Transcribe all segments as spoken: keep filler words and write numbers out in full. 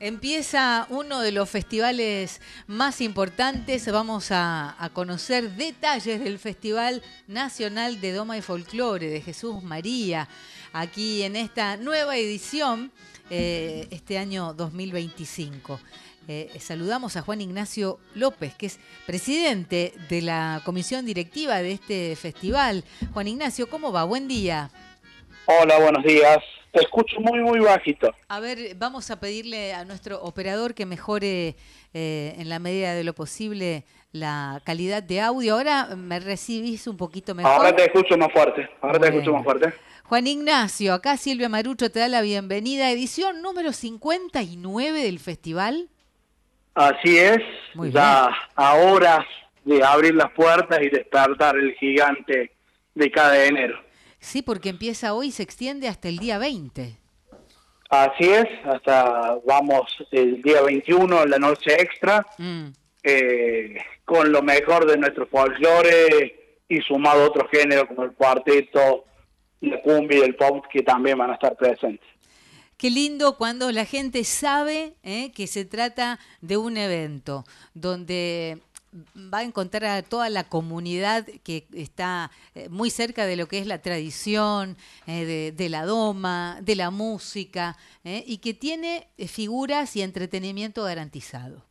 Empieza uno de los festivales más importantes. Vamos a, a conocer detalles del Festival Nacional de Doma y Folclore de Jesús María, aquí en esta nueva edición, eh, este año dos mil veinticinco. Eh, saludamos a Juan Ignacio López, que es presidente de la comisión directiva de este festival. Juan Ignacio, ¿cómo va? Buen día. Hola, buenos días. Te escucho muy, muy bajito. A ver, vamos a pedirle a nuestro operador que mejore eh, en la medida de lo posible la calidad de audio. Ahora me recibís un poquito mejor. Ahora te escucho más fuerte. Ahora Bueno. te escucho más fuerte. Juan Ignacio, acá Silvia Marucho te da la bienvenida. Edición número cincuenta y nueve del festival. Así es. Muy ya bien. a horas de abrir las puertas y despertar el gigante de cada enero. Sí, porque empieza hoy y se extiende hasta el día veinte. Así es, hasta vamos el día veintiuno, la noche extra, Mm. eh, con lo mejor de nuestro folclore y sumado a otros géneros como el cuarteto, la cumbia y el pop, que también van a estar presentes. Qué lindo cuando la gente sabe eh, que se trata de un evento donde va a encontrar a toda la comunidad que está eh, muy cerca de lo que es la tradición, eh, de, de la doma, de la música, eh, y que tiene eh, figuras y entretenimiento garantizado.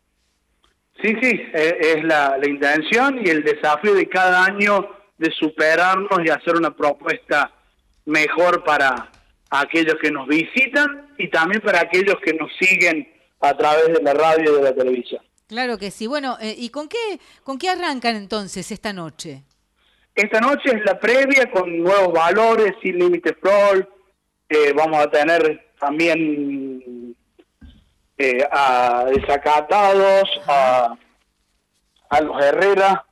Sí, sí, es, es la, la intención y el desafío de cada año de superarnos y hacer una propuesta mejor para aquellos que nos visitan y también para aquellos que nos siguen a través de la radio y de la televisión. Claro que sí. Bueno, eh, ¿y con qué, con qué arrancan entonces esta noche? Esta noche es la previa con nuevos valores, sin límites Prol. Eh, vamos a tener también eh, a Desacatados, a, a los Herrera.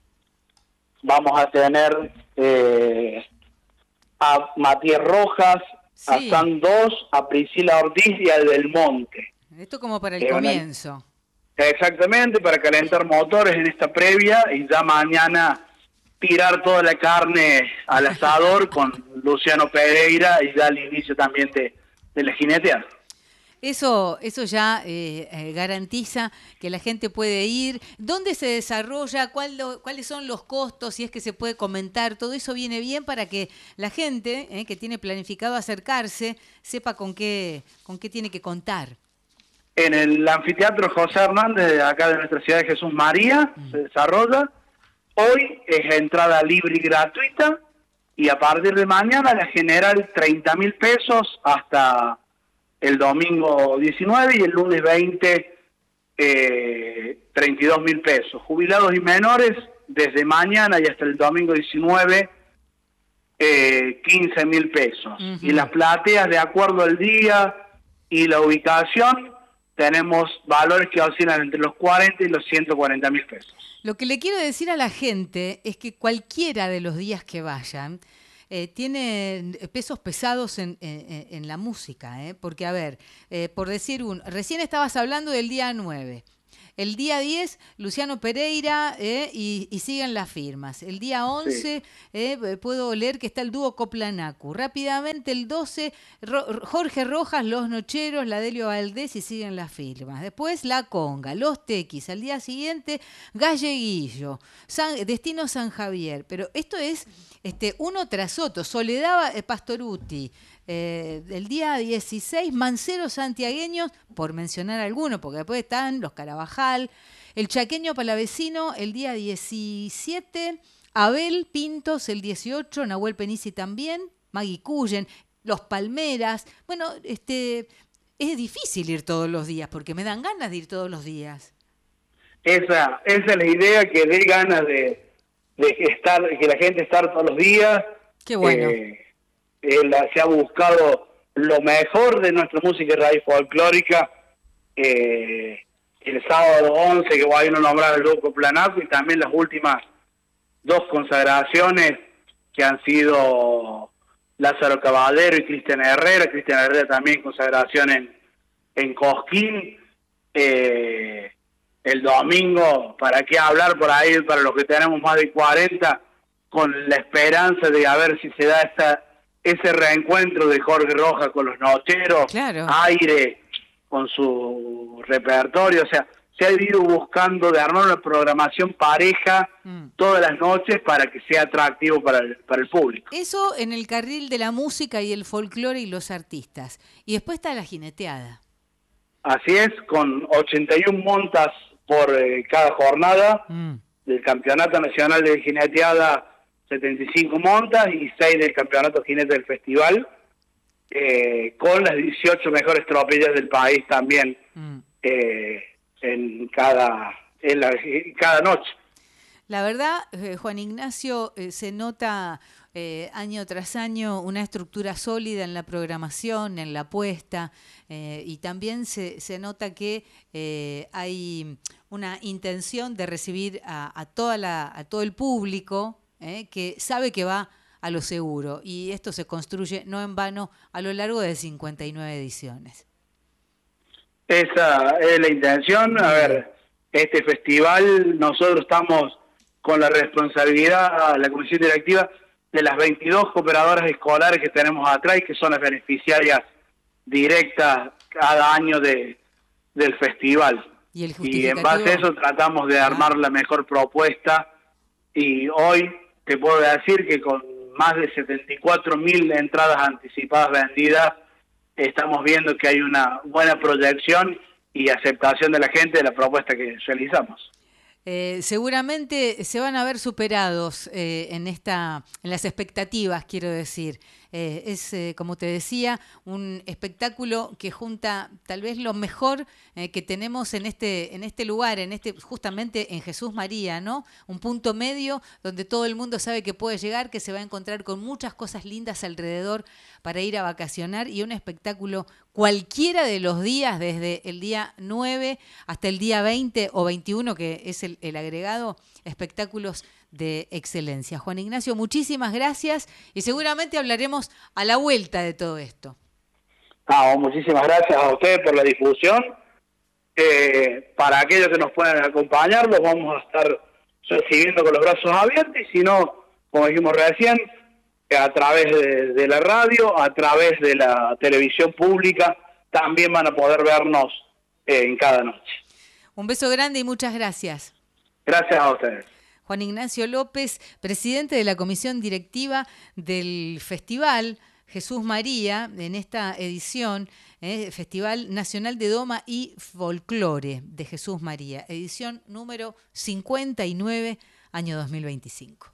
Vamos a tener eh, a Matías Rojas, Sí. a San Dos, a Priscila Ortiz y a Del Monte. Esto como para el Eh, van a- comienzo. Exactamente, para calentar motores en esta previa y ya mañana tirar toda la carne al asador con Luciano Pereira y ya el inicio también de, de la jineteada. Eso, eso ya eh, eh, garantiza que la gente puede ir. ¿Dónde se desarrolla? ¿Cuál lo- ¿Cuáles son los costos? Si es que se puede comentar. Todo eso viene bien para que la gente eh, que tiene planificado acercarse sepa con qué, con qué tiene que contar. En el anfiteatro José Hernández, de acá de nuestra ciudad de Jesús María, se desarrolla. Hoy es entrada libre y gratuita y a partir de mañana la general treinta mil pesos hasta el domingo diecinueve y el lunes veinte eh, treinta y dos mil pesos. Jubilados y menores desde mañana y hasta el domingo diecinueve eh, quince mil pesos. Ujú. Y las plateas, de acuerdo al día y la ubicación, tenemos valores que oscilan entre los cuarenta y los ciento cuarenta mil pesos. Lo que le quiero decir a la gente es que cualquiera de los días que vayan eh, tiene pesos pesados en, en, en la música, ¿eh? Porque, a ver, eh, por decir un, recién estabas hablando del día nueve. El día diez, Luciano Pereira eh, y, y siguen las firmas. El día once, eh, puedo leer que está el dúo Coplanacu. Rápidamente el doce, Ro- Jorge Rojas, Los Nocheros, la Delio Valdés y siguen las firmas. Después La Conga, Los Tequis. Al día siguiente, Galleguillo, San, Destino San Javier. Pero esto es este, uno tras otro. Soledad eh, Pastoruti. Eh, el día dieciséis, Manceros Santiagueños, por mencionar algunos, porque después están los Carabajal, el Chaqueño Palavecino el día diecisiete, Abel Pintos el dieciocho, Nahuel Penisi también, Maggie Cullen, los Palmeras. Bueno, este es difícil ir todos los días, porque me dan ganas de ir todos los días. Esa, esa es la idea, que dé ganas de, de estar, que la gente estar todos los días. Qué bueno. Eh, eh, la- se ha buscado lo mejor de nuestra música y raíz folclórica. Eh, el sábado once, que voy a ir a nombrar el Loco Planaco, y también las últimas dos consagraciones que han sido Lázaro Caballero y Cristian Herrera. Cristian Herrera también consagración en, en Cosquín. Eh, el domingo, ¿para qué hablar por ahí? Para los que tenemos más de cuarenta, con la esperanza de a ver si se da esta ese reencuentro de Jorge Rojas con los Nocheros, Claro. Aire, con su repertorio, o sea, se ha ido buscando de armar una programación pareja mm. todas las noches para que sea atractivo para el, para el público. Eso en el carril de la música y el folclore y los artistas. Y después está la jineteada. Así es, con ochenta y una montas por eh, cada jornada mm. del Campeonato Nacional de Jineteada, setenta y cinco montas y seis del Campeonato Jinete del Festival, eh, con las dieciocho mejores tropillas del país también mm. eh, en cada en la, en cada noche. La verdad, eh, Juan Ignacio, eh, se nota eh, año tras año una estructura sólida en la programación, en la puesta, eh, y también se, se nota que eh, hay una intención de recibir a, a, toda la, a todo el público eh, que sabe que va a lo seguro, y esto se construye no en vano a lo largo de cincuenta y nueve ediciones. Esa es la intención. A ver, este festival, nosotros estamos con la responsabilidad, la comisión directiva, de las veintidós cooperadoras escolares que tenemos atrás y que son las beneficiarias directas cada año de, del festival. Y, el y en base a eso tratamos de armar ah. la mejor propuesta, y hoy te puedo decir que con más de setenta y cuatro mil entradas anticipadas vendidas, estamos viendo que hay una buena proyección y aceptación de la gente de la propuesta que realizamos. Eh, seguramente se van a ver superados eh, en esta, en las expectativas, quiero decir. Eh, es, eh, como te decía, un espectáculo que junta tal vez lo mejor eh, que tenemos en este, en este lugar, en este, justamente en Jesús María, ¿no? Un punto medio donde todo el mundo sabe que puede llegar, que se va a encontrar con muchas cosas lindas alrededor para ir a vacacionar, y un espectáculo cualquiera de los días, desde el día nueve hasta el día veinte o veintiuno, que es el, el agregado, espectáculos de excelencia. Juan Ignacio, muchísimas gracias, y seguramente hablaremos a la vuelta de todo esto. Ah, muchísimas gracias a ustedes por la difusión. Eh, para aquellos que nos puedan acompañar, los vamos a estar recibiendo con los brazos abiertos, y si no, como dijimos recién, a través de, de la radio, a través de la televisión pública, también van a poder vernos eh, en cada noche. Un beso grande y muchas gracias. Gracias a ustedes. Juan Ignacio López, presidente de la comisión directiva del Festival Jesús María, en esta edición, eh, Festival Nacional de Doma y Folclore de Jesús María, edición número cincuenta y nueve, año dos mil veinticinco.